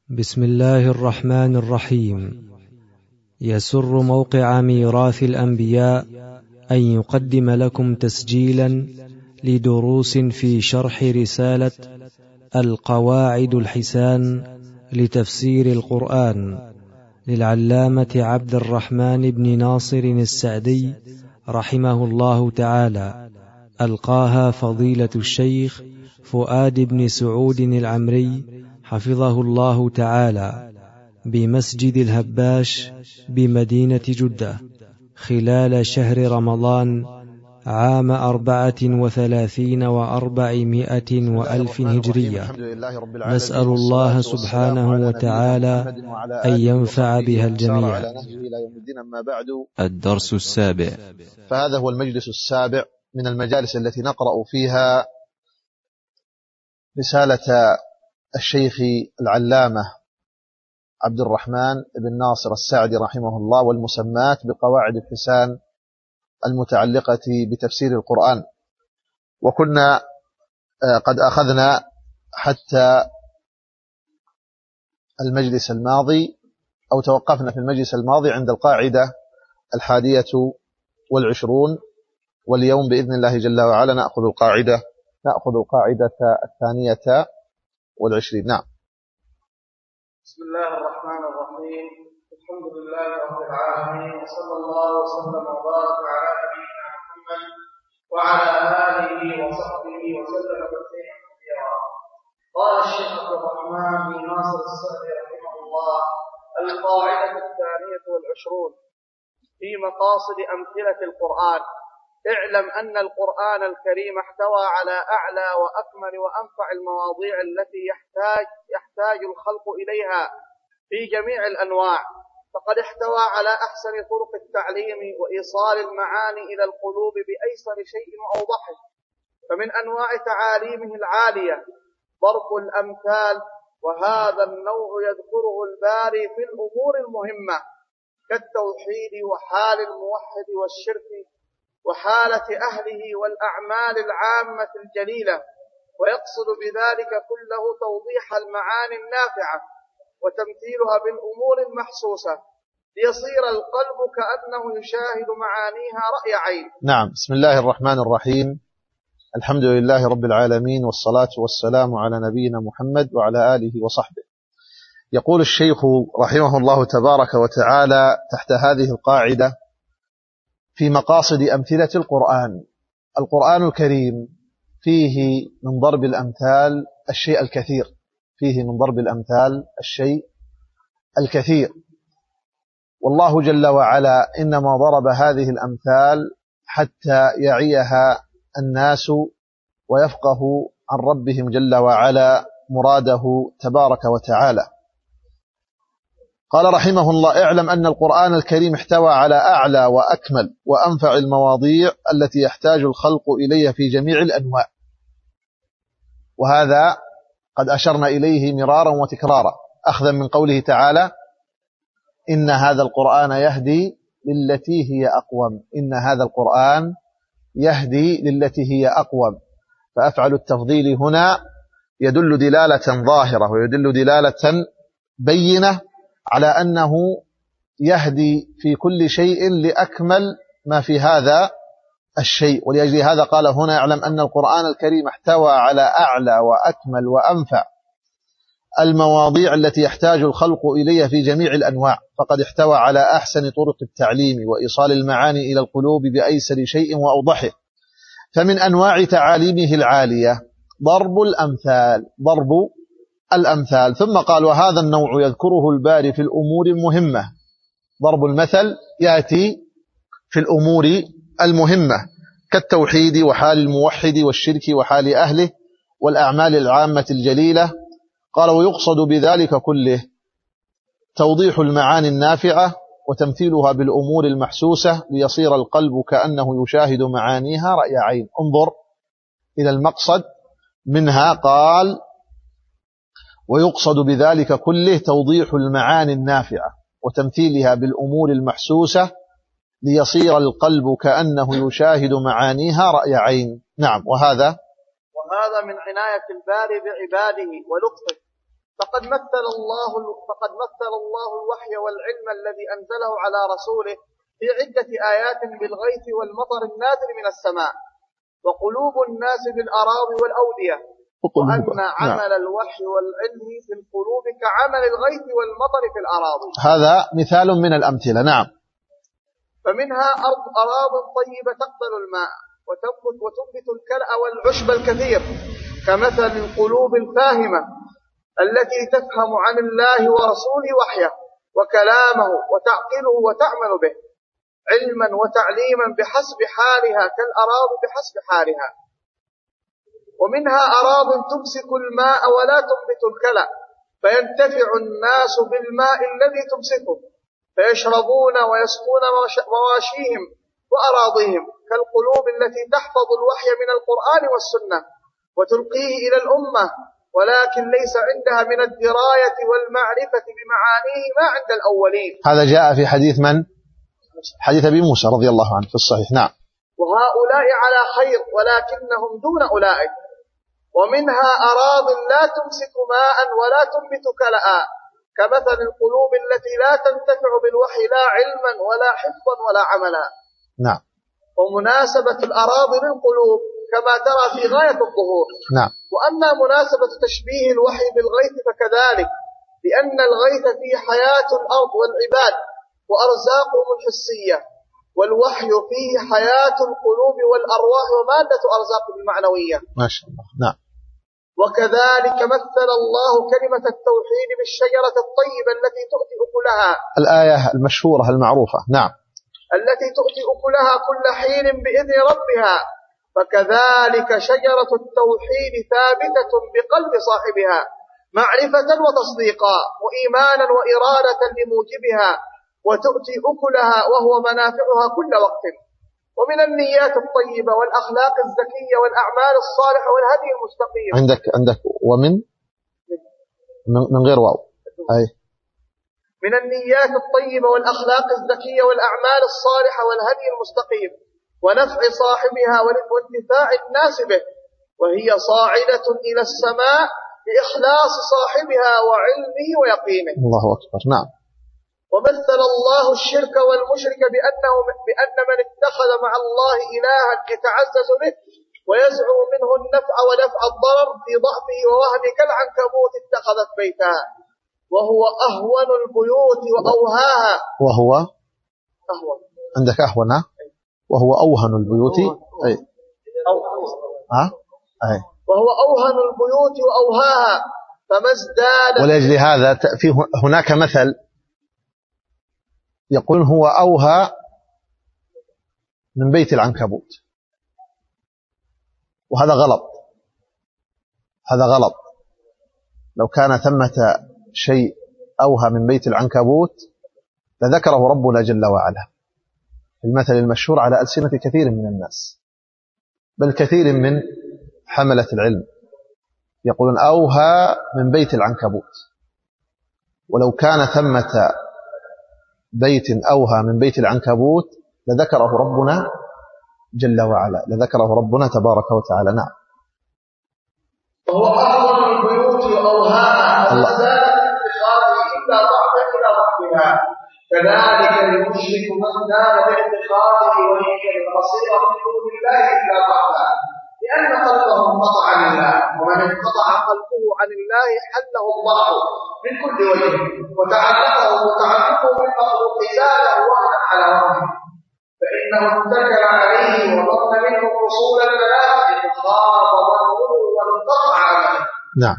بسم الله الرحمن الرحيم. يسر موقع ميراث الأنبياء أن يقدم لكم تسجيلا لدروس في شرح رسالة القواعد الحسان لتفسير القرآن للعلامة عبد الرحمن بن ناصر السعدي رحمه الله تعالى، ألقاها فضيلة الشيخ فؤاد بن سعود العمري حفظه الله تعالى بمسجد الهباش بمدينة جدة خلال شهر رمضان عام 34 و400 وألف هجرية. نسأل الله سبحانه وتعالى أن ينفع بها الجميع. الدرس السابع. فهذا هو المجلس السابع من المجالس التي نقرأ فيها رسالة الشيخ العلامة عبد الرحمن بن ناصر السعدي رحمه الله، والمسمات بقواعد الحسان المتعلقة بتفسير القرآن. وكنا قد أخذنا حتى المجلس الماضي، أو توقفنا في المجلس الماضي عند القاعدة 21، واليوم بإذن الله جل وعلا نأخذ القاعدة 22. نعم. بسم الله الرحمن الرحيم. الحمد لله رب العالمين، وصلى الله وسلم وبارك على نبينا محمد وعلى آله وصحبه وسلم تسليما كثيرا. قال الشيخ عبد الرحمن بن ناصر السعدي رحمه الله: القاعدة 22 في مقاصد أمثلة القرآن. اعلم أن القرآن الكريم احتوى على أعلى وأكمل وأنفع المواضيع التي يحتاج الخلق إليها في جميع الأنواع، فقد احتوى على أحسن طرق التعليم وإيصال المعاني إلى القلوب بأيسر شيء وأوضحه. فمن أنواع تعاليمه العالية ضرب الأمثال، وهذا النوع يذكره الباري في الأمور المهمة كالتوحيد وحال الموحد والشرك وحالة أهله والأعمال العامة الجليلة، ويقصد بذلك كله توضيح المعاني النافعة وتمثيلها بالأمور المحسوسة ليصير القلب كأنه يشاهد معانيها رأي عين. نعم. بسم الله الرحمن الرحيم. الحمد لله رب العالمين، والصلاة والسلام على نبينا محمد وعلى آله وصحبه. يقول الشيخ رحمه الله تبارك وتعالى تحت هذه القاعدة: في مقاصد أمثلة القرآن. القرآن الكريم فيه من ضرب الأمثال الشيء الكثير، والله جل وعلا إنما ضرب هذه الأمثال حتى يعيها الناس ويفقهوا عن ربهم جل وعلا مراده تبارك وتعالى. قال رحمه الله: اعلم أن القرآن الكريم احتوى على أعلى وأكمل وأنفع المواضيع التي يحتاج الخلق إليها في جميع الأنواع. وهذا قد أشرنا إليه مرارا وتكرارا، أخذا من قوله تعالى: إن هذا القرآن يهدي للتي هي أقوم. إن هذا القرآن يهدي للتي هي أقوم. فأفعل التفضيل هنا يدل دلالة ظاهرة ويدل دلالة بينة على أنه يهدي في كل شيء لأكمل ما في هذا الشيء. ولأجل هذا قال هنا: اعلم أن القرآن الكريم احتوى على أعلى وأكمل وأنفع المواضيع التي يحتاج الخلق إليها في جميع الأنواع، فقد احتوى على أحسن طرق التعليم وإيصال المعاني إلى القلوب بأيسر شيء وأوضحه. فمن أنواع تعاليمه العالية ضرب الأمثال. ثم قال: وهذا النوع يذكره الباري في الأمور المهمة. ضرب المثل يأتي في الأمور المهمة كالتوحيد وحال الموحد والشرك وحال أهله والأعمال العامة الجليلة. قال: ويقصد بذلك كله توضيح المعاني النافعة وتمثيلها بالأمور المحسوسة ليصير القلب كأنه يشاهد معانيها رأي عين. انظر إلى المقصد منها. قال: ويقصد بذلك كله توضيح المعاني النافعة وتمثيلها بالأمور المحسوسة ليصير القلب كأنه يشاهد معانيها رأي عين. نعم. وهذا من عناية الباري بعباده ولطفه فقد مثل الله الوحي والعلم الذي أنزله على رسوله في عدة آيات بالغيث والمطر النازل من السماء وقلوب الناس بالأراضي والأودية، وأن عمل الوحي والعلم في القلوب كعمل الغيث والمطر في الأراضي. هذا مثال من الأمثلة. نعم. فمنها أراض طيبة تقبل الماء وتنبت الكلأ والعشب الكثير، كمثل القلوب الفاهمة التي تفهم عن الله ورسوله وحيه وكلامه وتعقله وتعمل به علما وتعليما بحسب حالها كالأراضي بحسب حالها. ومنها أراض تمسك الماء ولا تنبت الكلأ، فينتفع الناس بالماء الذي تمسكه فيشربون ويسقون مواشيهم وأراضيهم، كالقلوب التي تحفظ الوحي من القرآن والسنة وتلقيه إلى الأمة، ولكن ليس عندها من الدراية والمعرفة بمعانيه ما عند الأولين. هذا جاء في حديث من؟ حديث أبي موسى رضي الله عنه في الصحيح. نعم. وهؤلاء على خير ولكنهم دون أولئك. ومنها أراض لا تمسك ماء ولا تنبت كلأ، كمثل القلوب التي لا تنتفع بالوحي لا علما ولا حفظا ولا عملا. نعم. ومناسبة الأراضي للقلوب كما ترى في غاية الظهور. نعم. وأما مناسبة تشبيه الوحي بالغيث فكذلك، لأن الغيث فيه حياة الأرض والعباد وأرزاقهم الحسية، والوحي فيه حياة القلوب والأرواح ومادة أرزاقهم المعنوية. ما شاء الله. نعم. وكذلك مثل الله كلمة التوحيد بالشجرة الطيبة التي تؤتي أكلها، الآية المشهورة المعروفة. نعم. التي تؤتي أكلها كل حين بإذن ربها، فكذلك شجرة التوحيد ثابتة بقلب صاحبها معرفة وتصديقا وإيمانا وإرادة لموجبها، وتؤتي أكلها وهو منافعها كل وقت. ومن النيات الطيبة والأخلاق الزكية والأعمال الصالحة والهدي المستقيم. عندك ومن من غير واو. أي. من النيات الطيبة والأخلاق الزكية والأعمال الصالحة والهدي المستقيم ونفع صاحبها وانتفاع الناس به، وهي صاعدة إلى السماء بإخلاص صاحبها وعلمه ويقينه. الله أكبر. نعم. ومثل الله الشرك والمشرك بأن من اتخذ مع الله إلها يتعزز به ويزعم منه النفع ودفع الضرر في ضعفه ووهمه كالعنكبوت اتخذت بيتها وهو أهون البيوت وأوهاها. وهو أهون. عندك أهون. وهو أوهن البيوت. أي. أي. وهو أوهن البيوت وأوهاها فما ازداد. ولأجل هذا في هناك مثل يقول هو أوهى من بيت العنكبوت، وهذا غلط. هذا غلط. لو كان ثمة شيء أوهى من بيت العنكبوت لذكره ربنا جل وعلا المثل المشهور على ألسنة كثير من الناس، بل كثير من حملة العلم يقولون أوهى من بيت العنكبوت. ولو كان ثمة بيت أوهى من بيت العنكبوت لذكره ربنا جل وعلا، لذكره ربنا تبارك وتعالى. نعم. وهو أهون البيوت وأوهاها فما زاد اتخاذه إلا ضعفا إلى ضعفها، كذلك المشرك من كان باتخاذه وليا بصيرا من دون الله إلا ضعفا، لأن قلبه انقطع عن الله، ومن انقطع قلبه عن الله حله الضعف من كل وجه، وتعلقه بالمخلوق زاده وهنا على وهن، فإنه اتكل عليه وظن منه حصول الملائكة خاب ظنه وانقطع عمله. نعم.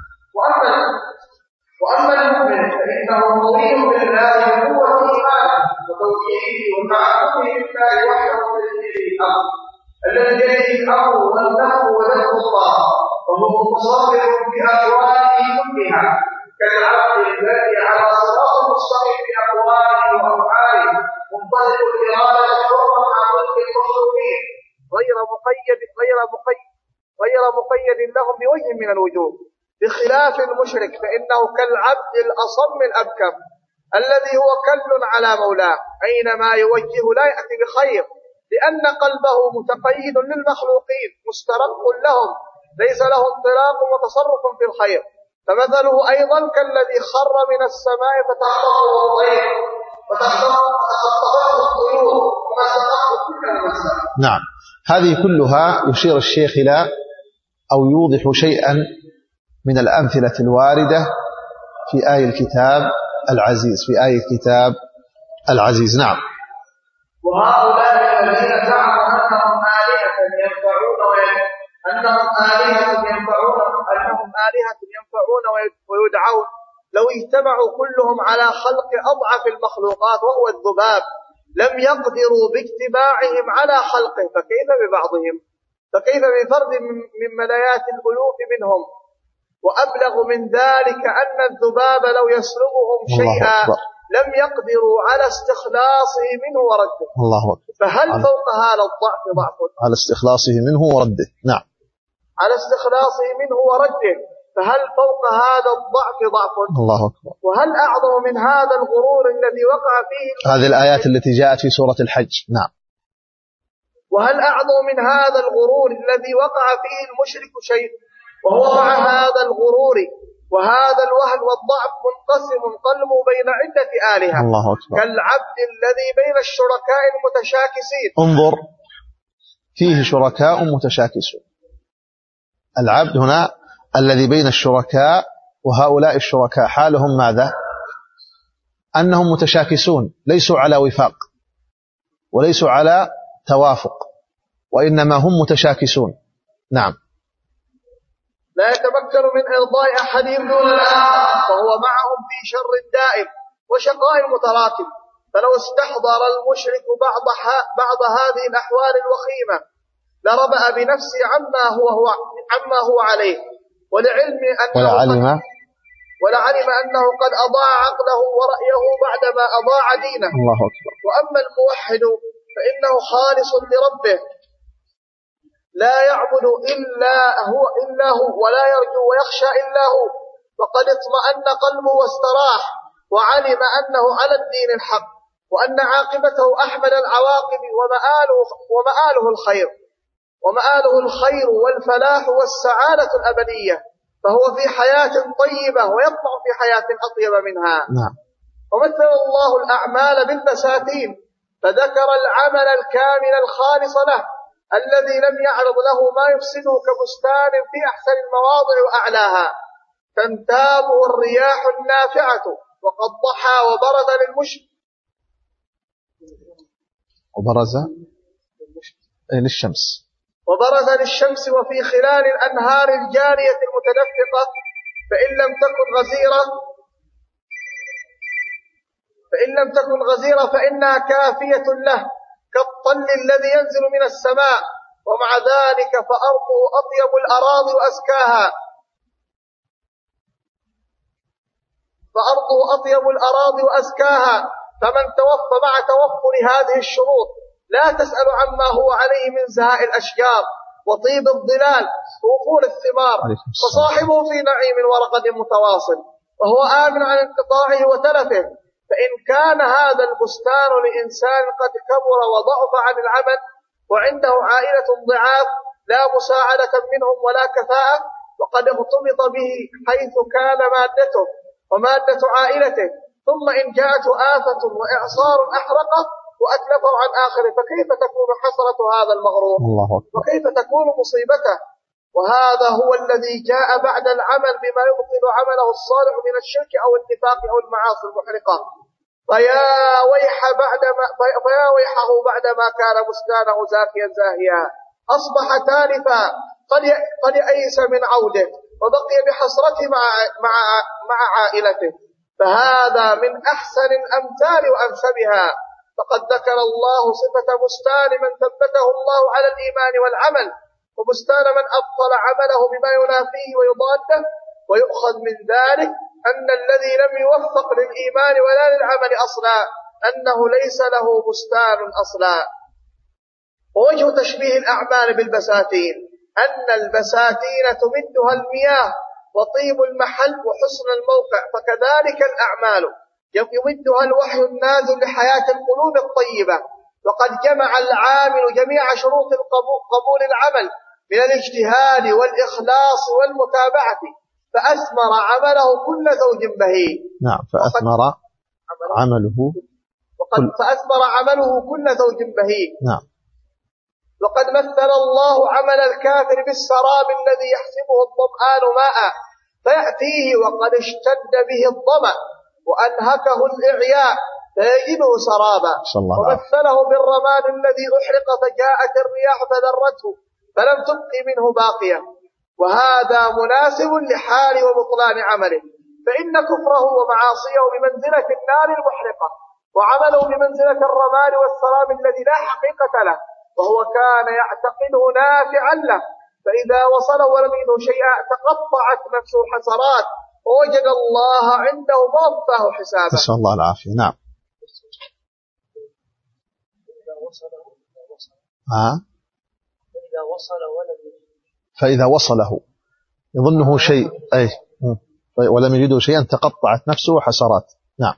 وأما المؤمن فإنه قوي بالله بقوة إيمانه وتوحيده وتعلقه بالله وحده وتدبيره الأمر الذي بيده الأمر والنفع ودفع الله، وهو متصرف بأقواله كلها كالعبد الذي على صراط مستقيم بأقواله وأفعاله منطلق الإرادة حرا عن ضد المخلوقين غير مقيد لهم بوجه من الوجوه، بخلاف المشرك فإنه كالعبد الأصم الأبكم الذي هو كل على مولاه أينما يوجه لا يأتي بخير، لأن قلبه متقيد للمخلوقين مسترق لهم ليس له انطلاق وتصرف في الخير، فمثله أيضا كالذي خر من السماء فتخطفه الطير فتخطفه الطيور ومسخته كل المساء. نعم، هذه كلها يشير الشيخ إلى أو يوضح شيئا من الأمثلة الواردة في آية الكتاب العزيز. نعم. وهؤلاء الذين زعموا أنهم آلهة ينفعون ويدعون لو اجتمعوا كلهم على خلق أضعف المخلوقات وهو الذباب لم يقدروا باجتماعهم على خلقه، فكيف ببعضهم؟ فكيف بفرد من ملايات الألوف منهم؟ وأبلغ من ذلك أن الذباب لو يسلبهم شيئا لم يقدروا على استخلاصه منه ورده. الله أكبر. فهل فوق هذا الضعف ضعف؟ على استخلاصه منه ورده. نعم. على استخلاصه منه ورده، فهل فوق هذا الضعف ضعف؟ الله أكبر. وهل أعظم من هذا الغرور الذي وقع فيه هذه الآيات التي جاءت في سورة الحج. نعم. وهل أعظم من هذا الغرور الذي وقع فيه المشرك شيء؟ وهو مع هذا الغرور وهذا الوهن والضعف منقسم قلبه بين عدة آلهة. الله أكبر. كالعبد الذي بين الشركاء المتشاكسين. انظر، فيه شركاء متشاكسون. العبد هنا الذي بين الشركاء، وهؤلاء الشركاء حالهم ماذا؟ أنهم متشاكسون، ليسوا على وفاق وليسوا على توافق، وإنما هم متشاكسون. نعم. لا يتمكن من إرضاء أحدهم دون الآخر، فهو معهم في شر دائم وشقاء متراكم. فلو استحضر المشرك بعض هذه الأحوال الوخيمة لربأ بنفسه عما هو عليه، ولعلم أنه قد أضاع عقله ورأيه بعدما أضاع دينه. الله أكبر. وأما الموحد فإنه خالص لربه لا يعبد إلا هو ولا يرجو ويخشى إلا هو، وقد اطمأن قلبه واستراح وعلم أنه على الدين الحق، وأن عاقبته أحمد العواقب ومآله الخير والفلاح والسعادة الأبدية، فهو في حياة طيبة ويطمع في حياة أطيب منها. نعم. ومثل الله الأعمال بالبساتين، فذكر العمل الكامل الخالص له الذي لم يعرض له ما يفسده كبستان في أحسن المواضع وأعلاها تنتابه الرياح النافعة، وقد ضحى وبرز للشمس وفي خلال الأنهار الجارية المتدفقة، فإن لم تكن غزيرة فإنها كافية له كالطل الذي ينزل من السماء. ومع ذلك فأرضه أطيب الأراضي وأزكاها. فمن توفى مع توفر هذه الشروط لا تسأل عما هو عليه من زهاء الأشجار وطيب الظلال ووفور الثمار، فصاحبه في نعيم ورقد متواصل وهو آمن عن انقطاعه وتلفه. فإن كان هذا البستان لإنسان قد كبر وضعف عن العمل وعنده عائلة ضعاف لا مساعدة منهم ولا كفاءة، وقد ارتبط به حيث كان مادته ومادة عائلته، ثم إن جاءته آفة وإعصار أحرقه وأتلفه عن آخره، فكيف تكون حسرة هذا المغرور؟ وكيف تكون مصيبته؟ وهذا هو الذي جاء بعد العمل بما يبطل عمله الصالح من الشرك أو النفاق أو المعاصي المحرقة. فيا ويحه بعدما كان بستانه زاكيا زاهيا أصبح تالفا قد أيس من عوده وبقي بحسرته مع عائلته. فهذا من أحسن الأمثال وأنسبها. فقد ذكر الله صفة بستان من ثبته الله على الإيمان والعمل، وبستان من أبطل عمله بما ينافيه ويضاده. ويؤخذ من ذلك أن الذي لم يوفق للإيمان ولا للعمل أصلا أنه ليس له بستان أصلا. ووجه تشبيه الأعمال بالبساتين أن البساتين تمدها المياه وطيب المحل وحسن الموقع، فكذلك الأعمال يمدها الوحي النازل لحياة القلوب الطيبة. وقد جمع العامل جميع شروط قبول العمل من الاجتهاد والإخلاص والمتابعة، فأثمر عمله كل زوج بهيج. نعم، فأثمر عمله فأثمر عمله كل زوج بهيج. نعم. وقد مثل الله عمل الكافر بالسراب الذي يحسبه الظمآن ماء فيأتيه وقد اشتد به الظمأ وأنهكه الإعياء فيجده سرابا. ومثله بالرماد الذي أحرق فجاءت الرياح فذرته فلم تبق منه باقية. وهذا مناسب لحال وبطلان عمله، فإن كفره ومعاصيه بمنزلة النار المحرقة، وعمله بمنزلة الرماد والسراب الذي لا حقيقة له، وهو كان يعتقده نافعا له، فإذا وصله ولم يجده شيئا تقطعت نفسه حسرات ووجد الله عنده ضبطه حسابا. نسأل الله العافية. نعم. فإذا وصله يظنه شيء ولم يجده شيئا تقطعت نفسه حسرات. نعم.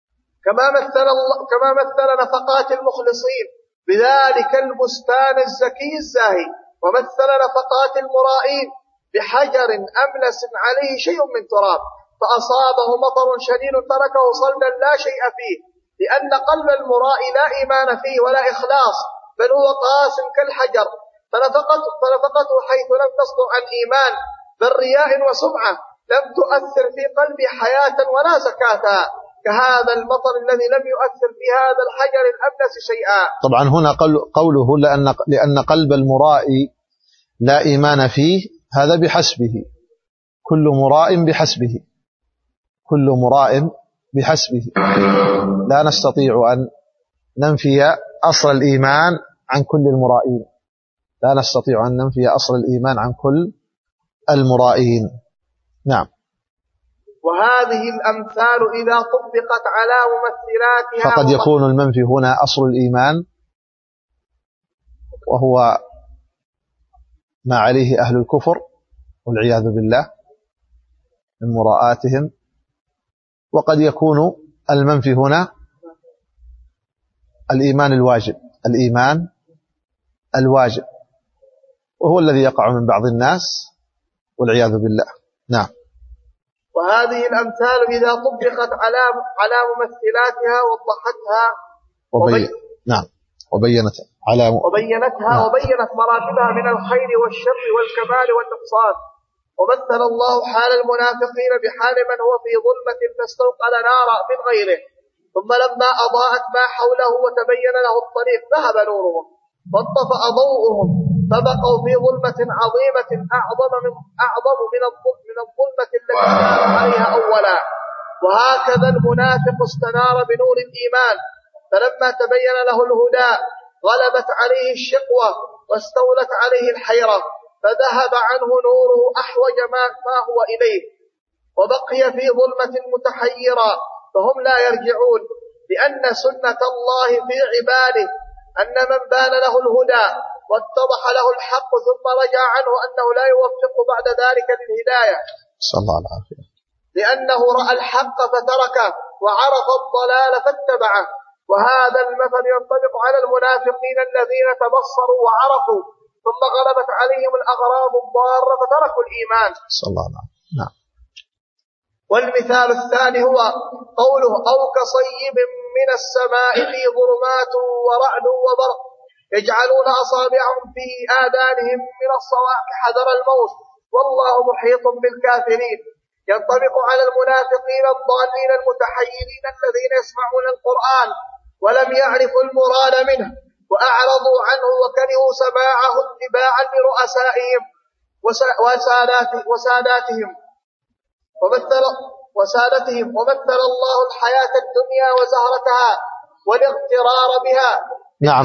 كما مثل نفقات المخلصين بذلك البستان الزكي الزاهي، ومثل نفقات المرائين بحجر أملس عليه شيء من تراب فأصابه مطر شديد تركه صلدا لا شيء فيه، لأن قلب المرائي لا إيمان فيه ولا إخلاص، بل هو قاس كالحجر، فنفقته حيث لم تصدر عن إيمان بل رياء وسمعة لم تؤثر في قلبي حياة ولا زكاة، كهذا المطر الذي لم يؤثر في هذا الحجر الأملس شيئا. طبعا هنا قوله لأن قلب المرائي لا إيمان فيه، هذا بحسبه، كل مراء بحسبه، كل مراء بحسبه. لا نستطيع أن ننفي أصل الإيمان عن كل المرائين، لا نستطيع أن ننفي أصل الإيمان عن كل المرائين. نعم. وهذه الأمثال إذا طبقت على ممثلاتها فقد يكون المنفي هنا أصل الإيمان، وهو ما عليه أهل الكفر والعياذ بالله من مراءاتهم، وقد يكون المنفي هنا الإيمان الواجب، الإيمان الواجب، وهو الذي يقع من بعض الناس والعياذ بالله. نعم. وهذه الأمثال إذا طبقت على ممثلاتها وضحتها نعم وبينتها وبينت مراتبها من الخير والشر والكمال والنقصان. ومثل الله حال المنافقين بحال من هو في ظلمة فاستوقد نارا من غيره، ثم لما أضاءت ما حوله وتبين له الطريق ذهب نورهم وانطفأ ضوءهم فبقوا في ظلمة عظيمة أعظم من الظلمة التي كانوا عليها أولا. وهكذا المنافق استنار بنور الإيمان، فلما تبين له الهدى غلبت عليه الشقوة واستولت عليه الحيرة، فذهب عنه نوره أحوج ما هو إليه، وبقي في ظلمة متحيرة فهم لا يرجعون، لأن سنة الله في عباده أن من بان له الهدى واتضح له الحق ثم رجع عنه أنه لا يوفق بعد ذلك للهداية، صلى الله العافية، لأنه رأى الحق فتركه وعرف الضلال فاتبعه. وهذا المثل ينطبق على المنافقين الذين تبصروا وعرفوا ثم غلبت عليهم الأغراض الضارة فتركوا الإيمان. صلى الله عليه وسلم. نعم. والمثال الثاني هو قوله أو كصيب من السماء في ظلمات ورعد وبرق يجعلون أصابعهم في آذانهم من الصواعق حذر الموت والله محيط بالكافرين. ينطبق على المنافقين الضالين المتحيرين الذين يسمعون القرآن ولم يعرفوا المراد منه وأعرضوا عنه وكرهوا سماعه اتباعا لرؤسائهم وساداتهم ومثل الله الحياة الدنيا وزهرتها والاغترار بها. نعم.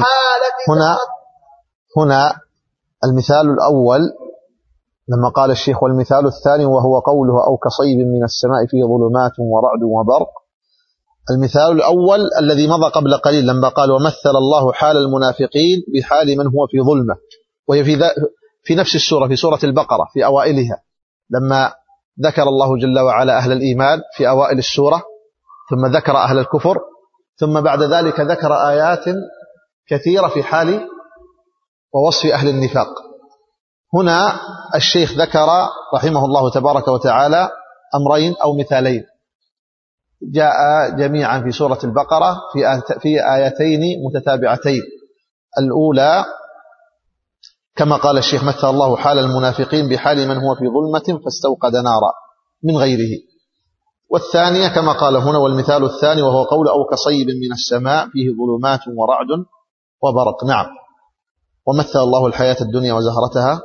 هنا المثال الأول لما قال الشيخ والمثال الثاني وهو قوله أو كصيب من السماء فيه ظلمات ورعد وبرق. المثال الأول الذي مضى قبل قليل لما قال ومثل الله حال المنافقين بحال من هو في ظلمة، وهي في نفس السورة، في سورة البقرة في أوائلها، لما ذكر الله جل وعلا أهل الإيمان في أوائل السورة، ثم ذكر أهل الكفر، ثم بعد ذلك ذكر آيات كثيرة في حال ووصف أهل النفاق. هنا الشيخ ذكر رحمه الله تبارك وتعالى أمرين أو مثالين جاء جميعا في سورة البقرة في آيتين متتابعتين. الأولى كما قال الشيخ مثل الله حال المنافقين بحال من هو في ظلمة فاستوقد نارا من غيره. والثانية كما قال هنا والمثال الثاني وهو قول أو كصيب من السماء فيه ظلمات ورعد وبرق. نعم. ومثل الله الحياة الدنيا وزهرتها.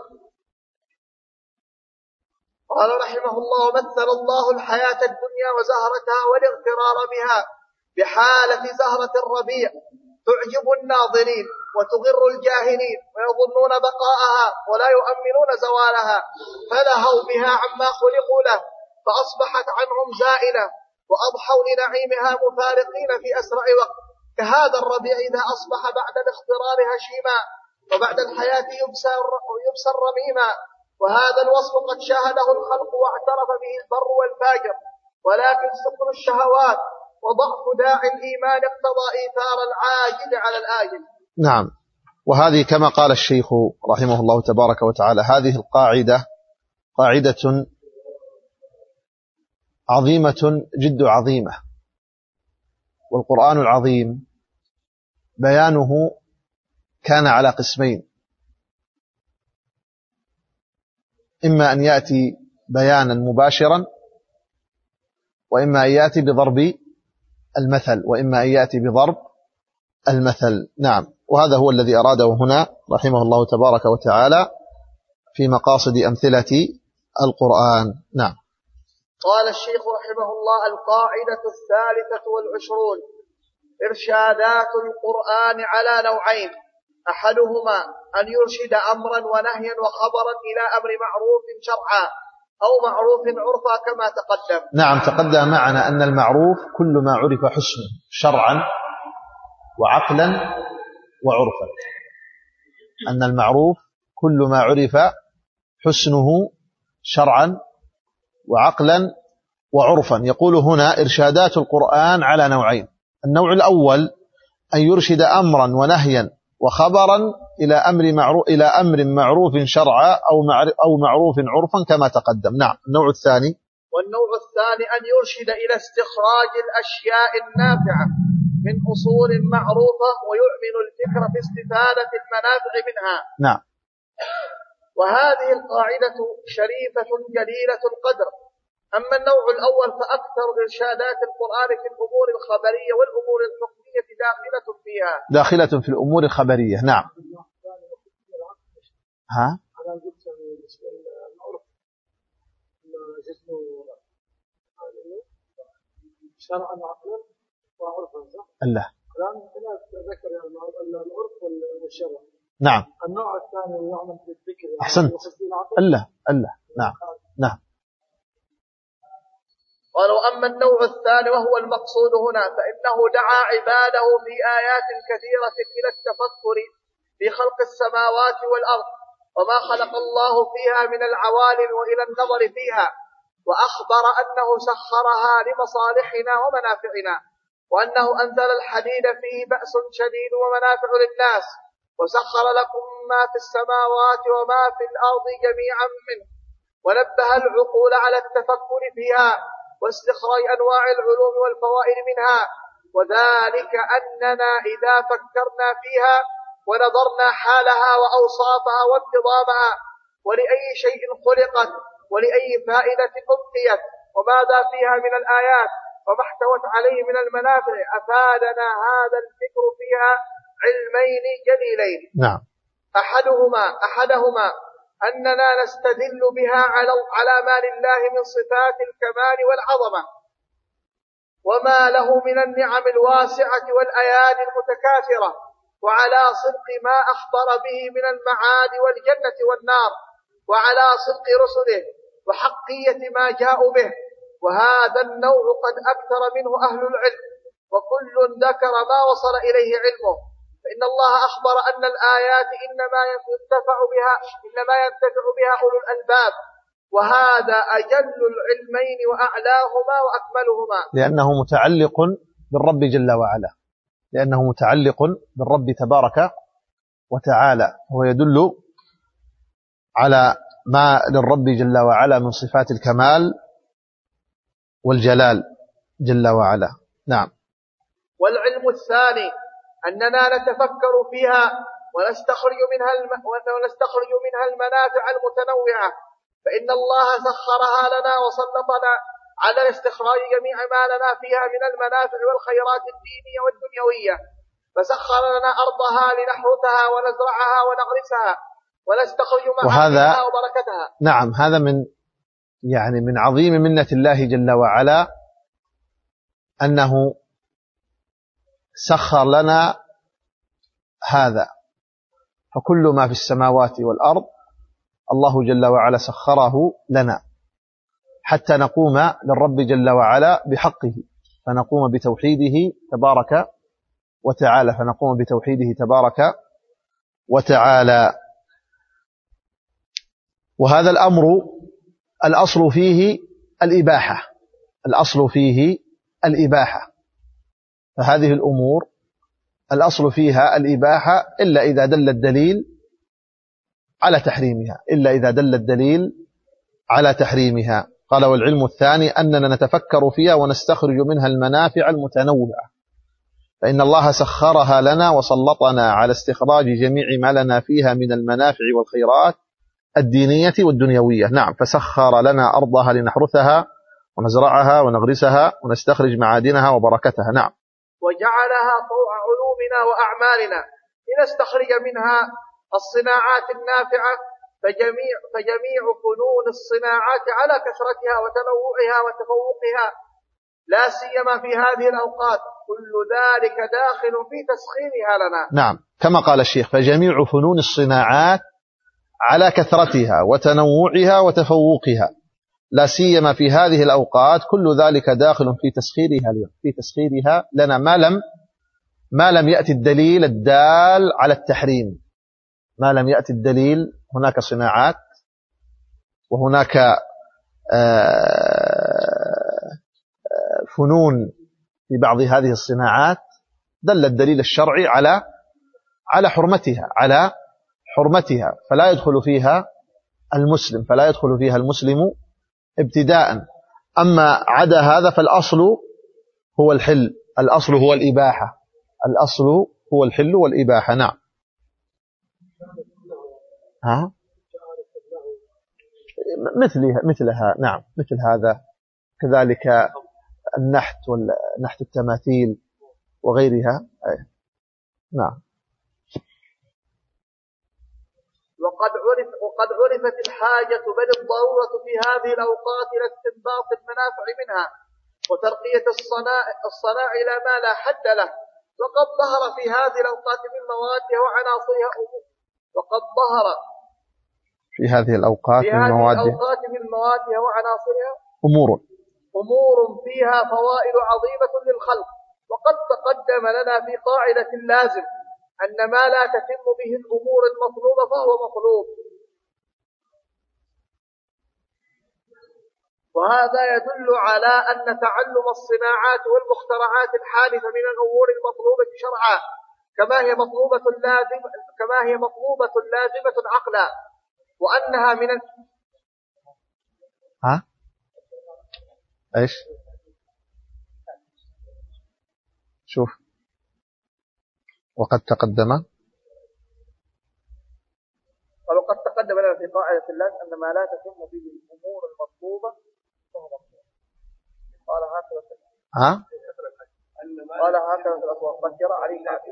قال رحمه الله مثل الله الحياة الدنيا وزهرتها والاغترار بها بحالة زهرة الربيع تعجب الناظرين وتغر الجاهلين ويظنون بقاءها ولا يؤمنون زوالها فلهوا بها عما خلقوا له فأصبحت عنهم زائلة وأضحوا لنعيمها مفارقين في أسرع وقت كهذا الربيع إذا أصبح بعد الاغترار هشيما وبعد الحياة يبصر رميما. وهذا الوصف قد شاهده الخلق واعترف به البر والفاجر ولكن سكر الشهوات وضعف داعي الإيمان اقتضى إيثار العاجل على الآجل. نعم. وهذه كما قال الشيخ رحمه الله تبارك وتعالى هذه القاعدة قاعدة عظيمة جد عظيمة. والقرآن العظيم بيانه كان على قسمين: إما أن يأتي بيانا مباشرا وإما أن يأتي بضرب المثل وإما أن يأتي بضرب المثل. نعم. وهذا هو الذي أراده هنا رحمه الله تبارك وتعالى في مقاصد أمثلة القرآن. نعم. قال الشيخ رحمه الله القاعدة 23 إرشادات القرآن على نوعين: أحدهما أن يرشد أمرا ونهيا وخبرا إلى أمر معروف شرعا أو معروف عرفا كما تقدم. نعم. تقدم معنا أن المعروف كل ما عرف حسنه شرعا وعقلا وعرفا. أن المعروف كل ما عرف حسنه شرعا وعقلا وعرفا. يقول هنا إرشادات القرآن على نوعين: النوع الأول أن يرشد أمرا ونهيا وخبرا إلى أمر معروف شرعا أو معروف عرفا كما تقدم. نعم. النوع الثاني والنوع الثاني أن يرشد إلى استخراج الأشياء النافعة من أصول معروفة ويؤمن الفكر في استفادة المنافع منها. نعم. وهذه القاعدة شريفة جليلة القدر. أما النوع الأول فأكثر إرشادات القرآن في الأمور الخبرية والأمور الحكمية داخلة في الأمور الخبرية. نعم. ها؟ شرعا وعقلا وعرفا صح؟ الله. الآن ذكر العرف والشرع. نعم. النوع الثاني يعمل في الذكر. أحسنت. الله. نعم. نعم. قالوا أما النوع الثاني وهو المقصود هنا فإنه دعا عباده في آيات كثيرة إلى التفكر في خلق السماوات والأرض وما خلق الله فيها من العوالم وإلى النظر فيها، وأخبر أنه سخرها لمصالحنا ومنافعنا، وأنه أنزل الحديد فيه بأس شديد ومنافع للناس، وسخر لكم ما في السماوات وما في الأرض جميعا منه، ونبه العقول على التفكر فيها واستخراج أنواع العلوم والفوائد منها، وذلك أننا إذا فكرنا فيها ونظرنا حالها وأوصافها وانتظامها ولأي شيء خلقت ولأي فائدة أبقيت وماذا فيها من الآيات وما احتوت عليه من المنافع، أفادنا هذا الفكر فيها علمين جليلين. نعم. أحدهما أننا نستدل بها على ما لله من صفات الكمال والعظمة وما له من النعم الواسعة والأيادي المتكاثرة، وعلى صدق ما أخبر به من المعاد والجنة والنار، وعلى صدق رسله وحقية ما جاءوا به. وهذا النوع قد أكثر منه أهل العلم، وكل ذكر ما وصل إليه علمه، فإن الله أخبر أن الآيات إنما ينتفع بها أولو الألباب، وهذا أجل العلمين وأعلاهما وأكملهما، لأنه متعلق بالرب جل وعلا، لأنه متعلق بالرب تبارك وتعالى، هو يدل على ما للرب جل وعلا من صفات الكمال والجلال جل وعلا. نعم. والعلم الثاني أننا نتفكر فيها ونستخرج منها المنافع المتنوعة، فإن الله سخرها لنا وسلطنا على استخراج جميع ما لنا فيها من المنافع والخيرات الدينية والدنيوية، فسخر لنا أرضها لنحرثها ونزرعها ونغرسها ونستخرج معادنها وبركتها. نعم، هذا من عظيم منة الله جل وعلا أنه سخر لنا هذا، فكل ما في السماوات والأرض الله جل وعلا سخره لنا حتى نقوم للرب جل وعلا بحقه، فنقوم بتوحيده تبارك وتعالى. وهذا الأمر الأصل فيه الإباحة، فهذه الأمور الأصل فيها الإباحة إلا إذا دل الدليل على تحريمها. قال: والعلم الثاني أننا نتفكر فيها ونستخرج منها المنافع المتنوعة، فإن الله سخرها لنا وسلطنا على استخراج جميع ما لنا فيها من المنافع والخيرات الدينية والدنيوية. نعم، فسخر لنا أرضها لنحرثها ونزرعها ونغرسها ونستخرج معادنها وبركتها. نعم. وجعلها طوع علومنا وأعمالنا لنستخرج منها الصناعات النافعة، فجميع فنون الصناعات على كثرتها وتنوعها وتفوقها، لا سيما في هذه الأوقات، كل ذلك داخل في تسخيرها لنا. نعم، كما قال الشيخ: فجميع فنون الصناعات على كثرتها وتنوعها وتفوقها، لا سيما في هذه الأوقات، كل ذلك داخل في تسخيرها لنا ما لم يأتي الدليل الدال على التحريم. ما لم يأتي الدليل، هناك صناعات وهناك فنون في بعض هذه الصناعات دل الدليل الشرعي على حرمتها، فلا يدخل فيها المسلم ابتداء. أما عدا هذا فالأصل هو الحل، الأصل هو الحل والإباحة. نعم. مثلها. نعم، مثل هذا كذلك نحت التماثيل وغيرها. نعم. وقد عرفت الحاجة بل الضرورة في هذه الأوقات إلى استنباط المنافع منها وترقية الصناع إلى ما لا حد له، وقد ظهر في هذه الأوقات من موادها وعناصرها أمور فيها فوائد عظيمة للخلق. وقد تقدم لنا في قاعدة اللازم أن ما لا تتم به الأمور المطلوبة فهو مطلوب، وهذا يدل على أن تعلم الصناعات والمخترعات الحادثة من الأمور المطلوبة شرعا كما هي مطلوبة لازمة عقلا، وأنها من ايش؟ شوف، وقد تقدم لنا في قاعدة اللازم أن ما لا تتم به الأمور المطلوبة فهو مطلوب. قال هكذا في الأسواق. قد جرى عليه تعبير،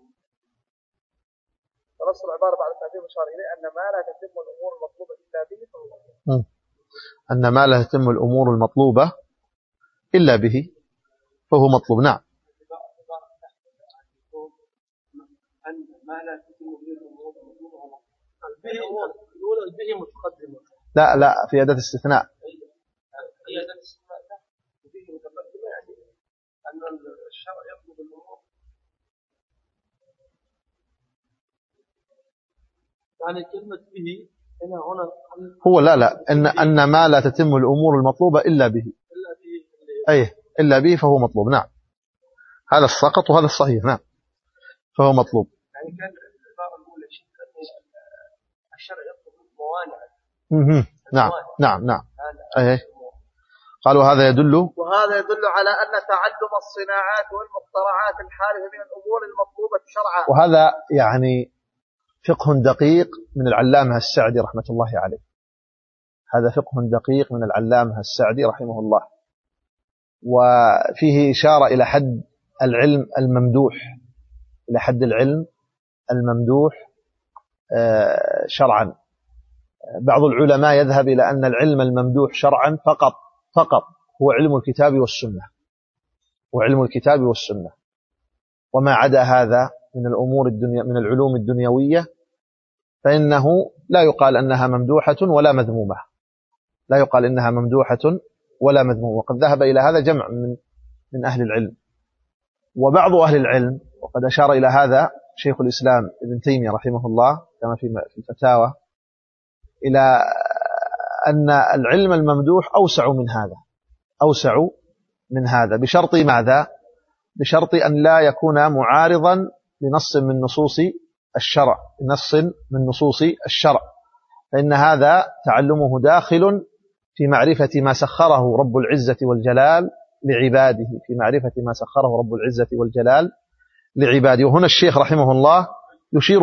فنص العبارة بعد التعبير مشار إليه أن ما لا تتم الأمور المطلوبة إلا به فهو مطلوب. أن ما لا تتم الأمور المطلوبة إلا به فهو مطلوب. نعم. أن ما لا تتم به الأمور المطلوبة به متقدمة. لا، في أداة استثناء. هي أداة استثناء به متقدمة، يعني أن الشرع يطلب الأمور، يعني كلمة به هنا هو لا أن ما لا تتم الأمور المطلوبة إلا به. إلا به فهو مطلوب. نعم، هذا السقط وهذا الصحيح. نعم، فهو مطلوب. يعني كان العبارة الأولى الشرع يطلب موانع نعم نعم نعم. أيه. قالوا هذا يدل على أن تعلم الصناعات والمخترعات الحادثة من الأمور المطلوبة شرعا. وهذا يعني فقه دقيق من العلامة السعدي رحمة الله عليه. هذا فقه دقيق من العلامة السعدي رحمه الله، وفيه إشارة إلى حد العلم الممدوح، إلى حد العلم الممدوح شرعا. بعض العلماء يذهب إلى أن العلم الممدوح شرعا فقط هو علم الكتاب والسنة، وعلم الكتاب والسنة، وما عدا هذا من الأمور الدنيا من العلوم الدنيوية فإنه لا يقال أنها ممدوحة ولا مذمومة، لا يقال إنها ممدوحة ولا مذمومة. وقد ذهب إلى هذا جمع من أهل العلم. وبعض أهل العلم وقد أشار إلى هذا شيخ الإسلام ابن تيمية رحمه الله كما في الفتاوى، إلى أن العلم الممدوح أوسع من هذا بشرط ماذا؟ بشرط أن لا يكون معارضا لنص من نصوص الشرع، فإن هذا تعلمه داخل في معرفة ما سخره رب العزة والجلال لعباده، لعباده. وهنا الشيخ رحمه الله يشير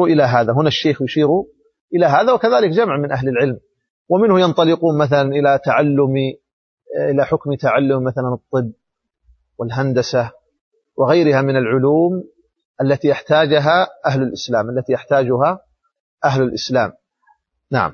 إلى هذا، وكذلك جمع من أهل العلم، ومنه ينطلقون مثلا إلى حكم تعلم مثلا الطب والهندسة وغيرها من العلوم التي يحتاجها أهل الإسلام. نعم.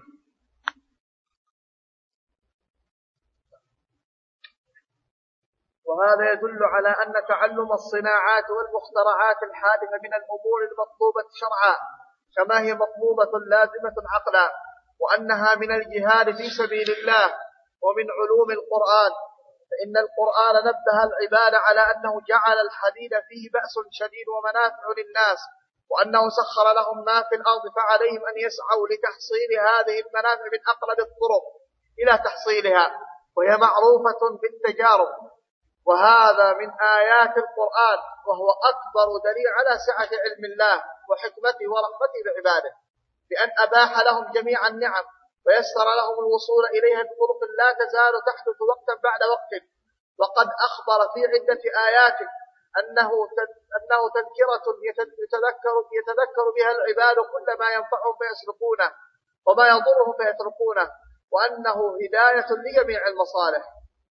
وهذا يدل على أن تعلم الصناعات والمخترعات الحادثة من الأمور المطلوبة شرعا كما هي مطلوبة لازمة عقلا، وأنها من الجهاد في سبيل الله ومن علوم القرآن، فإن القرآن نبه العباد على أنه جعل الحديد فيه بأس شديد ومنافع للناس، وأنه سخر لهم ما في الأرض، فعليهم أن يسعوا لتحصيل هذه المنافع من أقرب الطرق إلى تحصيلها، وهي معروفة بالتجارب. وهذا من آيات القرآن، وهو أكبر دليل على سعة علم الله وحكمته ورحمته بعباده، بأن أباح لهم جميع النعم ويسر لهم الوصول إليها بطرق لا تزال تحدث وقتا بعد وقت. وقد أخبر في عدة آيات أنه تذكرة يتذكر بها العباد كل ما ينفعهم فيسلكونه وما يضرهم فيتركونه، وأنه هداية لجميع المصالح.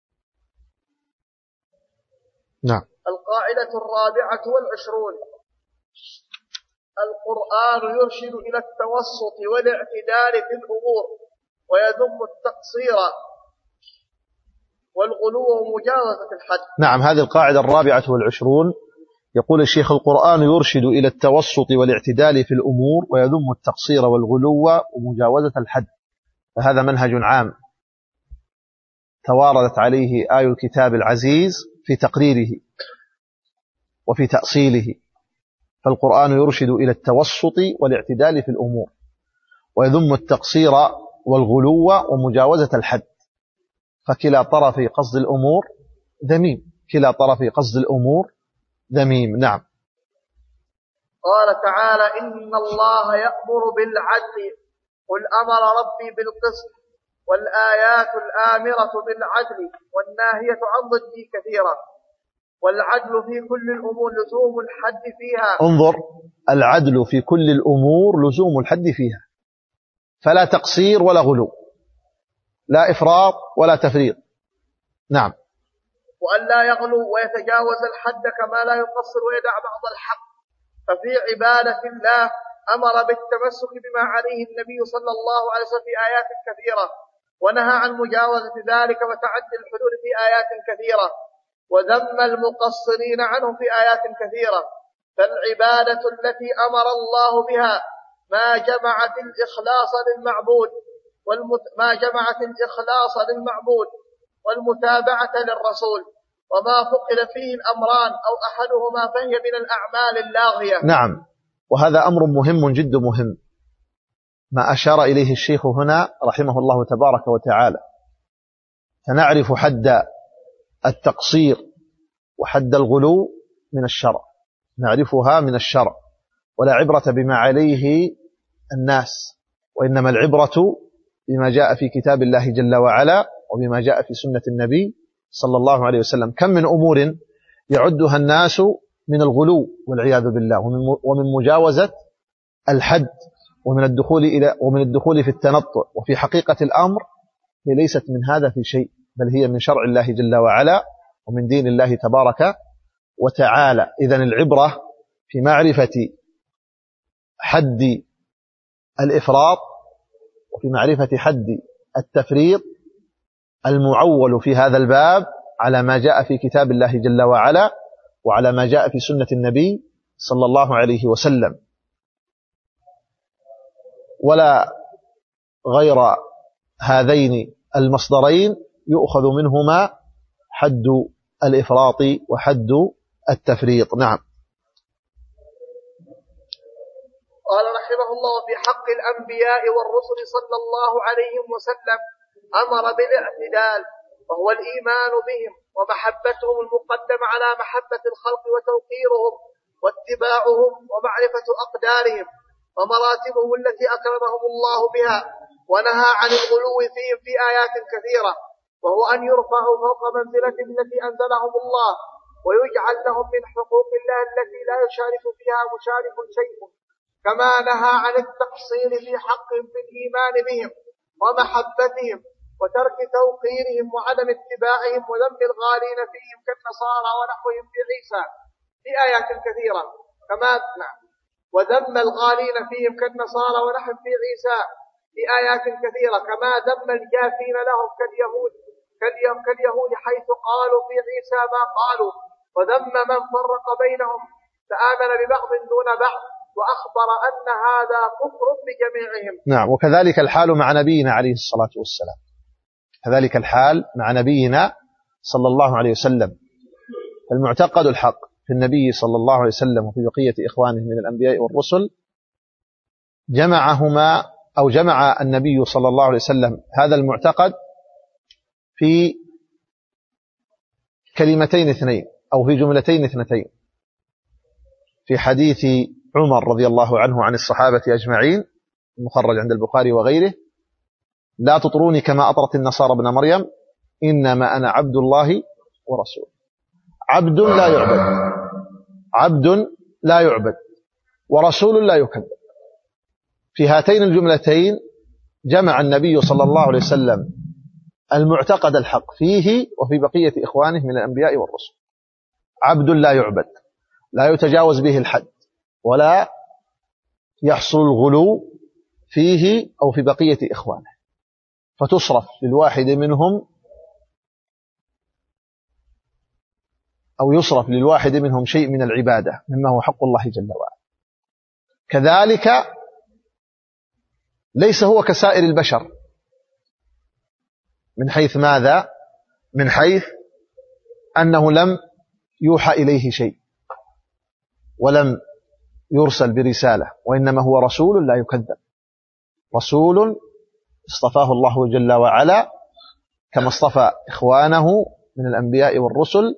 نعم. القاعدة 24. القرآن يرشد إلى التوسط والاعتدال في الأمور، ويذم التقصير والغلو ومجاوزة الحد. نعم، هذه القاعدة 24. يقول الشيخ: القرآن يرشد إلى التوسط والاعتدال في الأمور، ويذم التقصير والغلو ومجاوزة الحد. فهذا منهج عام تواردت عليه آي الكتاب العزيز في تقريره وفي تأصيله. فالقرآن يرشد إلى التوسط والاعتدال في الأمور، ويذم التقصير والغلو ومجاوزة الحد. فكلا طرفي قصد الأمور ذميم. نعم. قال تعالى: إن الله يأمر بالعدل، قل أمر ربي بالقسط، والآيات الآمرة بالعدل والناهية عن ضده كثيرة، والعدل في كل الأمور لزوم الحد فيها. انظر، العدل في كل الأمور لزوم الحد فيها، فلا تقصير ولا غلو، لا إفراط ولا تفريط. نعم. وأن لا يغلو ويتجاوز الحد كما لا يقصر ويدع بعض الحق. ففي عبادة الله أمر بالتمسك بما عليه النبي صلى الله عليه وسلم في آيات كثيرة، ونهى عن مجاوزة ذلك وتعدي الحدود في آيات كثيرة، وذم المقصرين عنه في آيات كثيرة. فالعبادة التي أمر الله بها ما جمعت الإخلاص للمعبود والمتابعة للرسول، وما فقد فيه الأمران أو أحدهما فهي من الأعمال اللاغية. نعم، وهذا أمر مهم جد مهم، ما أشار إليه الشيخ هنا رحمه الله تبارك وتعالى. فنعرف حد التقصير وحد الغلو من الشرع، نعرفها من الشرع، ولا عبرة بما عليه الناس، وإنما العبرة بما جاء في كتاب الله جل وعلا وبما جاء في سنة النبي صلى الله عليه وسلم. كم من أمور يعدها الناس من الغلو والعياذ بالله، ومن مجاوزة الحد، ومن الدخول في التنطع، وفي حقيقة الأمر هي ليست من هذا في شيء، بل هي من شرع الله جل وعلا ومن دين الله تبارك وتعالى. إذن العبرة في معرفة حد الإفراط وفي معرفة حد التفريط المعول في هذا الباب على ما جاء في كتاب الله جل وعلا وعلى ما جاء في سنة النبي صلى الله عليه وسلم، ولا غير هذين المصدرين يؤخذ منهما حد الإفراط وحد التفريط. نعم. قال رحمه الله: في حق الأنبياء والرسل صلى الله عليه وسلم أمر بالاعتدال، وهو الإيمان بهم ومحبتهم المقدمة على محبة الخلق وتوقيرهم واتباعهم ومعرفة أقدارهم ومراتبهم التي أكرمهم الله بها، ونهى عن الغلو فيهم في آيات كثيرة، وهو أن يرفعوا فوق منزلتهم التي أنزلهم الله، ويجعل لهم من حقوق الله التي لا يشارك فيها مشارك شيء، كما نهى عن التقصير في حقهم في الإيمان بهم ومحبتهم وترك توقيرهم وعدم اتباعهم وذم الغالين فيهم كالنصارى ونحوهم في عيسى في آيات كثيرة، وذم الغالين فيهم كالنصارى ونحن في عيسى في آيات كثيرة، كما ذم الجافين لهم كاليهود حيث قالوا في عيسى ما قالوا، وذم من فرق بينهم فآمن ببعض دون بعض، وأخبر أن هذا كفر بجميعهم. نعم. وكذلك الحال مع نبينا عليه الصلاة والسلام، كذلك الحال مع نبينا صلى الله عليه وسلم. المعتقد الحق في النبي صلى الله عليه وسلم وفي بقية إخوانه من الأنبياء والرسل جمعهما، أو جمع النبي صلى الله عليه وسلم هذا المعتقد في كلمتين اثنين أو في جملتين اثنتين، في حديث عمر رضي الله عنه عن الصحابة أجمعين المخرج عند البخاري وغيره: لا تطروني كما أطرت النصارى ابن مريم، إنما أنا عبد الله ورسوله. عبد لا يعبد، عبد لا يعبد، ورسول لا يكذب. في هاتين الجملتين جمع النبي صلى الله عليه وسلم المعتقد الحق فيه وفي بقية إخوانه من الأنبياء والرسل. عبد لا يعبد، لا يتجاوز به الحد، ولا يحصل الغلو فيه أو في بقية إخوانه، فتصرف للواحد منهم أو يصرف للواحد منهم شيء من العبادة مما هو حق الله جل وعلا. كذلك ليس هو كسائر البشر، من حيث ماذا؟ من حيث أنه لم يوحى إليه شيء ولم يرسل برسالة، وإنما هو رسول لا يكذب، رسول اصطفاه الله جل وعلا كما اصطفى إخوانه من الأنبياء والرسل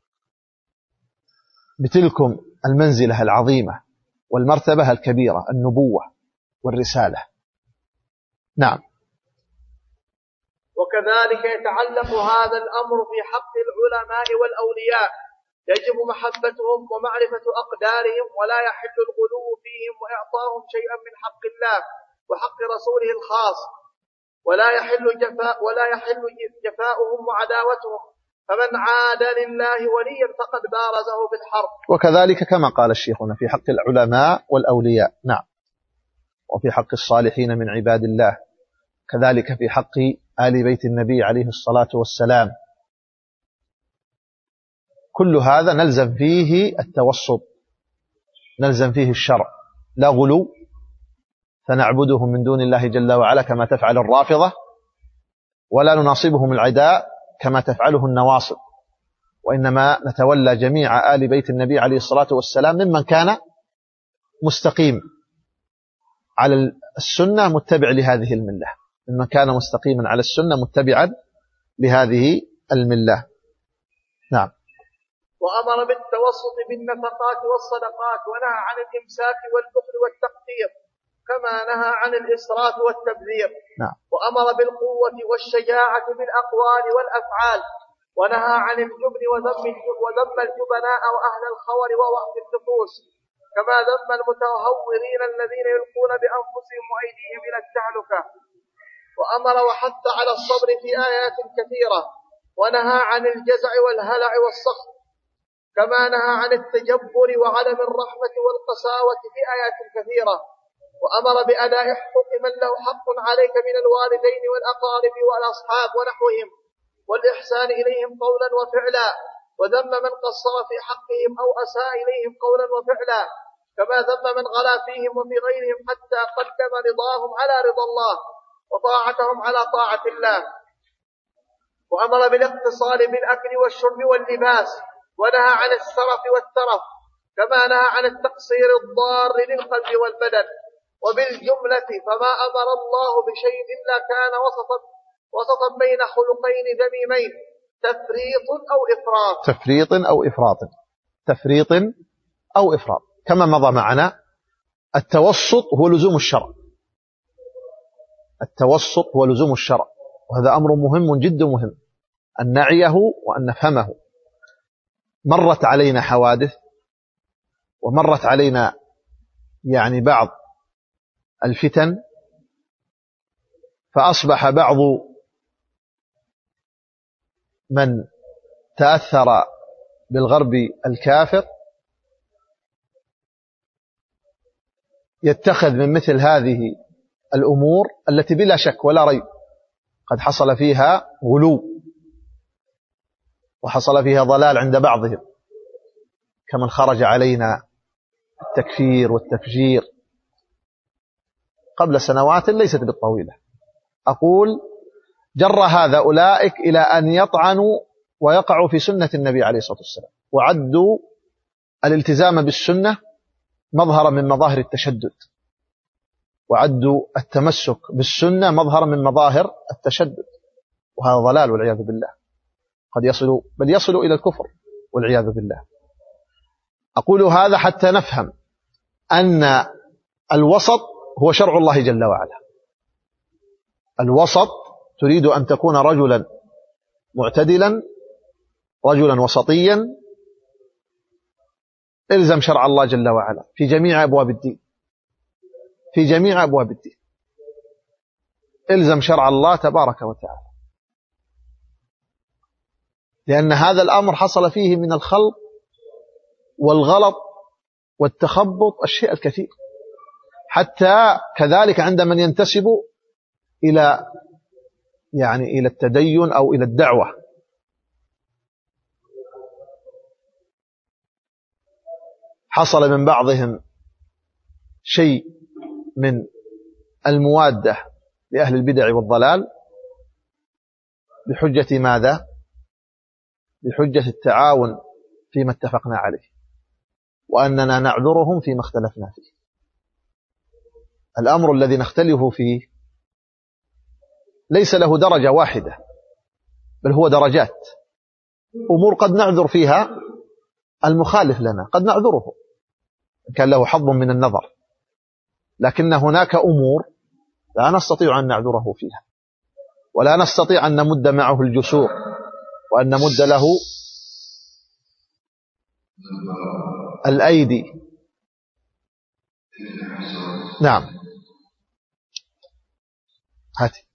بتلكم المنزلة العظيمة والمرتبة الكبيرة، النبوة والرسالة. نعم. وكذلك يتعلق هذا الأمر في حق العلماء والأولياء، يجب محبتهم ومعرفة أقدارهم، ولا يحل الغلو فيهم وإعطاهم شيئا من حق الله وحق رسوله الخاص، ولا يحل جفاؤهم وعداوتهم، فمن عاد لله وليا فقد بارزه بالحرب. وكذلك كما قال الشيخنا في حق العلماء والأولياء. نعم. وفي حق الصالحين من عباد الله، كذلك في حق آل بيت النبي عليه الصلاة والسلام. كل هذا نلزم فيه التوسط، نلزم فيه الشرع، لا غلو فنعبدهم من دون الله جل وعلا كما تفعل الرافضة، ولا نناصبهم العداء كما تفعله النواصب، وإنما نتولى جميع آل بيت النبي عليه الصلاة والسلام ممن كان مستقيم على السنة متبع لهذه الملة، ممن كان مستقيما على السنة متبعا لهذه الملة. نعم. وأمر بالتوسط بالنفقات والصدقات، ونهى عن الإمساك والبخل والتقدير، كما نهى عن الإسراف والتبذير. نعم. وأمر بالقوة والشجاعة بالأقوال والأفعال، ونهى عن الجبن وذم الجبناء وأهل الخور ووهن النفوس، كما ذم المتهورين الذين يلقون بأنفسهم وأيديهم إلى التهلكة. وأمر وحث على الصبر في آيات كثيرة، ونهى عن الجزع والهلع والسخط، كما نهى عن التجبر وعدم الرحمة والقساوة في آيات كثيرة. وأمر بأداء حقوق من له حق عليك من الوالدين والأقارب والأصحاب ونحوهم، والإحسان إليهم قولا وفعلا، وذم من قصر في حقهم أو أساء إليهم قولا وفعلا، كما ذم من غلا فيهم وفي غيرهم حتى قدم رضاهم على رضا الله وطاعتهم على طاعة الله. وأمر بالاقتصاد بالأكل والشرب واللباس، ونهى عن السرف والترف، كما نهى عن التقصير الضار للقلب والبدن. وبالجملة فما أمر الله بشيء إلا كان وسطا بين خلقين ذميمين، تفريط أو إفراط. كما مضى معنا التوسط هو لزوم الشرع، وهذا أمر مهم جدا مهم أن نعيه وأن نفهمه. مرت علينا حوادث، ومرت علينا يعني بعض الفتن، فأصبح بعض من تأثر بالغرب الكافر يتخذ من مثل هذه الأمور التي بلا شك ولا ريب قد حصل فيها غلو وحصل فيها ضلال عند بعضهم، كمن خرج علينا التكفير والتفجير قبل سنوات ليست بالطويلة. أقول جر هذا أولئك إلى أن يطعنوا ويقعوا في سنة النبي عليه الصلاة والسلام، وعدوا الالتزام بالسنة مظهرا من مظاهر التشدد، وعدوا التمسك بالسنة مظهرا من مظاهر التشدد، وهذا ضلال والعياذ بالله، قد يصل إلى الكفر والعياذ بالله. أقول هذا حتى نفهم أن الوسط هو شرع الله جل وعلا. الوسط تريد أن تكون رجلا معتدلا، رجلا وسطيا، الزم شرع الله جل وعلا في جميع أبواب الدين، الزم شرع الله تبارك وتعالى، لأن هذا الأمر حصل فيه من الخلط والغلط والتخبط الشيء الكثير، حتى كذلك عند من ينتسب إلى التدين أو إلى الدعوة. حصل من بعضهم شيء من الموادة لأهل البدع والضلال بحجة ماذا؟ بحجة التعاون فيما اتفقنا عليه، وأننا نعذرهم فيما اختلفنا فيه. الأمر الذي نختلف فيه ليس له درجة واحدة، بل هو درجات. أمور قد نعذر فيها المخالف لنا، قد نعذره كان له حظ من النظر، لكن هناك أمور لا نستطيع أن نعذره فيها، ولا نستطيع أن نمد معه الجسور وأن نمد له الأيدي. نعم، هاتي.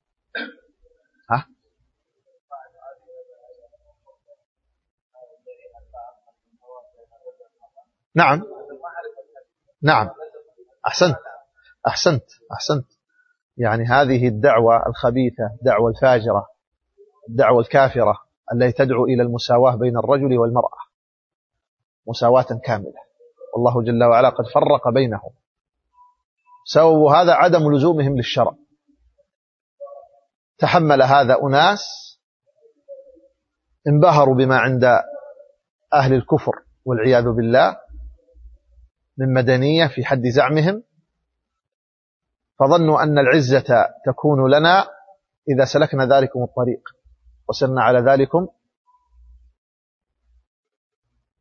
نعم، أحسنت. يعني هذه الدعوة الخبيثة، الدعوة الفاجرة، الدعوة الكافرة التي تدعو إلى المساواة بين الرجل والمرأة مساواة كاملة، والله جل وعلا قد فرق بينهم. سبب هذا عدم لزومهم للشرع. تحمل هذا أناس انبهروا بما عند أهل الكفر والعياذ بالله من مدنية في حد زعمهم، فظنوا أن العزة تكون لنا إذا سلكنا ذلكم الطريق وسرنا على ذلكم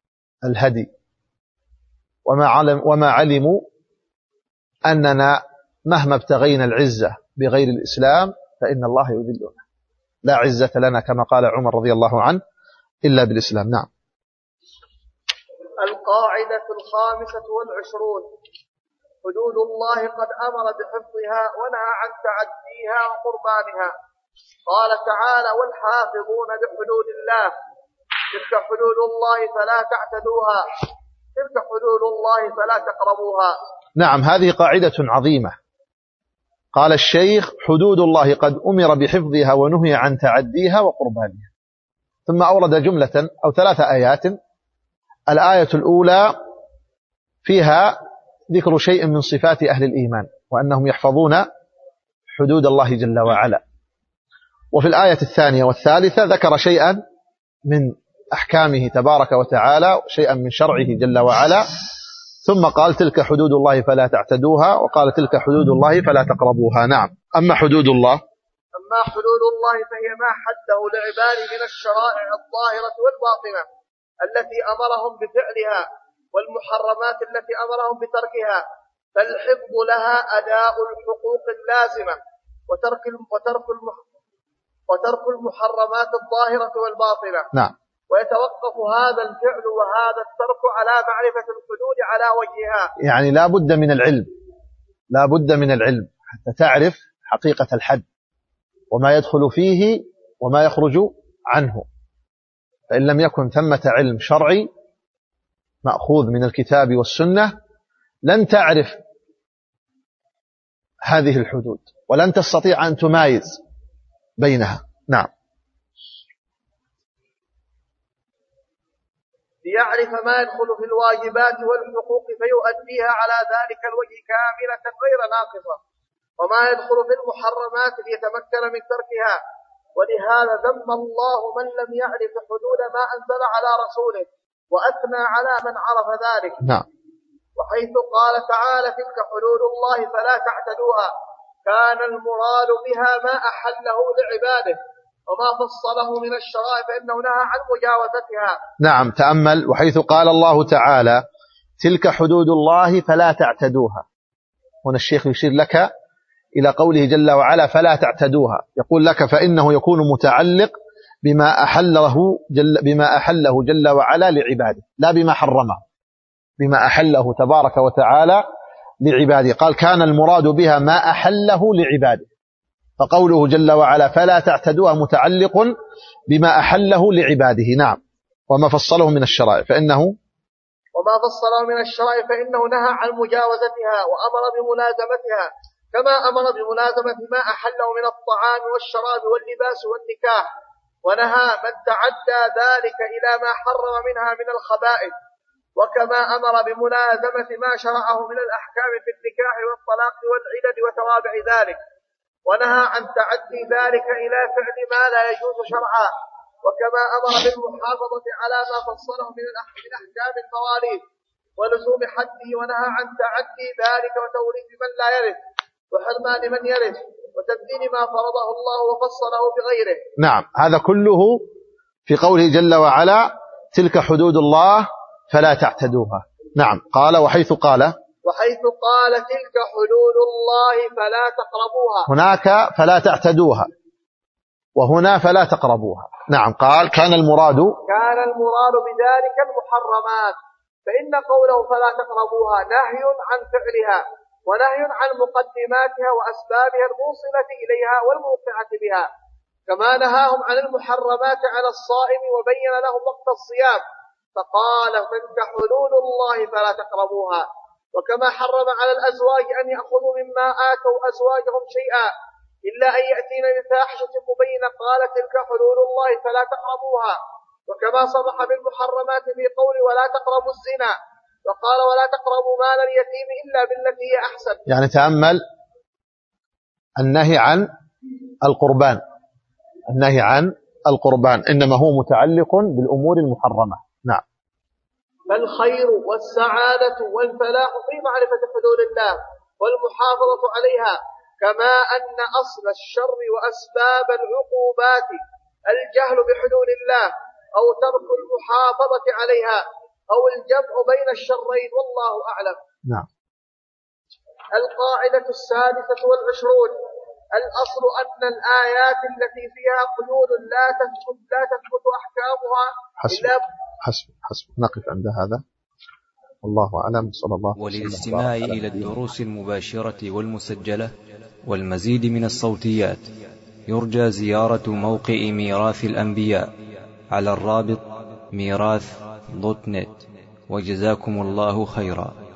الهدي، وما علموا أننا مهما ابتغينا العزة بغير الإسلام فإن الله يذلنا، لا عزة لنا كما قال عمر رضي الله عنه إلا بالإسلام. نعم. القاعدة 25 حدود الله قد أمر بحفظها ونهى عن تعديها وقربانها. قال تعالى: والحافظون لحدود الله تلك حدود الله فلا تعتدوها تلك حدود الله فلا تقربوها. نعم، هذه قاعدة عظيمة. قال الشيخ: حدود الله قد أمر بحفظها ونهي عن تعديها وقربانها. ثم أورد جملة أو 3 آيات. الآية الأولى فيها ذكر شيء من صفات أهل الإيمان وأنهم يحفظون حدود الله جل وعلا. وفي الآية الثانية والثالثة ذكر شيئا من أحكامه تبارك وتعالى، شيئا من شرعه جل وعلا، ثم قال: تلك حدود الله فلا تعتدوها، وقال: تلك حدود الله فلا تقربوها. نعم. أما حدود الله فهي ما حده لعباده من الشرائع الظاهرة والباطنة التي أمرهم بفعلها، والمحرمات التي أمرهم بتركها، فالحفظ لها أداء الحقوق اللازمة وترك المحرمات الظاهرة والباطنة. نعم. ويتوقف هذا الفعل وهذا الترك على معرفة الحدود على وجهها. يعني لا بد من العلم حتى تعرف حقيقة الحد وما يدخل فيه وما يخرج عنه. فإن لم يكن ثمة علم شرعي مأخوذ من الكتاب والسنة لن تعرف هذه الحدود ولن تستطيع أن تمايز بينها. نعم. ليعرف ما يدخل في الواجبات والحقوق فيؤديها على ذلك الوجه كاملة غير ناقصة، وما يدخل في المحرمات ليتمكن من تركها. ولهذا ذم الله من لم يعرف حدود ما أنزل على رسوله، وأثنى على من عرف ذلك. نعم. وحيث قال تعالى: تلك حدود الله فلا تعتدوها، كان المراد بها ما أحله لعباده، وما فصله من الشرائع فإنه نهى عن مجاوزتها. نعم. تأمل: وحيث قال الله تعالى: تلك حدود الله فلا تعتدوها. هنا الشيخ يشير لك إلى قوله جل وعلا: فلا تعتدوها. يقول لك فإنه يكون متعلق بما أحله جل وعلا لعباده، لا بما حرمه، بما أحله تبارك وتعالى لعباده. قال: كان المراد بها ما أحله لعباده، فقوله جل وعلا فلا تعتدوها متعلق بما أحله لعباده. نعم. وما فصله من الشرائع فإنه نهى عن مجاوزتها وأمر بملازمتها، كما أمر بملازمة ما أحله من الطعام والشراب واللباس والنكاح، ونهى من تعدى ذلك إلى ما حرم منها من الخبائث، وكما أمر بملازمة ما شرعه من الأحكام في النكاح والطلاق والعدد وتوابع ذلك، ونهى عن تعدي ذلك إلى فعل ما لا يجوز شرعا، وكما أمر بالمحافظة على ما فصله من أحكام المواريث ولزوم حده، ونهى عن تعدي ذلك وتوريث من لا يرث وحرمان من يرث وتبديل ما فرضه الله وفصله بغيره. نعم. هذا كله في قوله جل وعلا: تلك حدود الله فلا تعتدوها. نعم. قال: وحيث قال تلك حدود الله فلا تقربوها. هناك فلا تعتدوها، وهنا فلا تقربوها. نعم. قال: كان المراد بذلك المحرمات، فإن قوله فلا تقربوها نهي عن فعلها ونهي عن مقدماتها وأسبابها الموصلة إليها والموقعة بها، كما نهاهم عن المحرمات على الصائم وبين لهم وقت الصيام فقال: تلك حدود الله فلا تقربوها. وكما حرم على الأزواج أن يأخذوا مما آتوا أزواجهم شيئا إلا أن يأتين بفاحشة مبينة قال: تلك حدود الله فلا تقربوها. وكما صرح بالمحرمات في قول: ولا تقربوا الزنا، وقال: ولا تقربوا مال اليتيم إلا بالتي هي أحسن. يعني تأمل النهي عن القربان إنما هو متعلق بالأمور المحرمة. نعم. فالخير والسعادة والفلاح في معرفة حدود الله والمحافظة عليها، كما أن أصل الشر وأسباب العقوبات الجهل بحدود الله أو ترك المحافظة عليها أو الجمع بين الشرين، والله أعلم. نعم. القاعدة 26. الأصل أن الآيات التي فيها قيود لا تثبت أحكامها إلا حسب نقف عند هذا، والله أعلم. صلى الله عليه وسلم. وللاستماع إلى الدروس المباشرة والمسجلة والمزيد من الصوتيات يرجى زيارة موقع ميراث الأنبياء على الرابط ميراث.net. وجزاكم الله خيرا.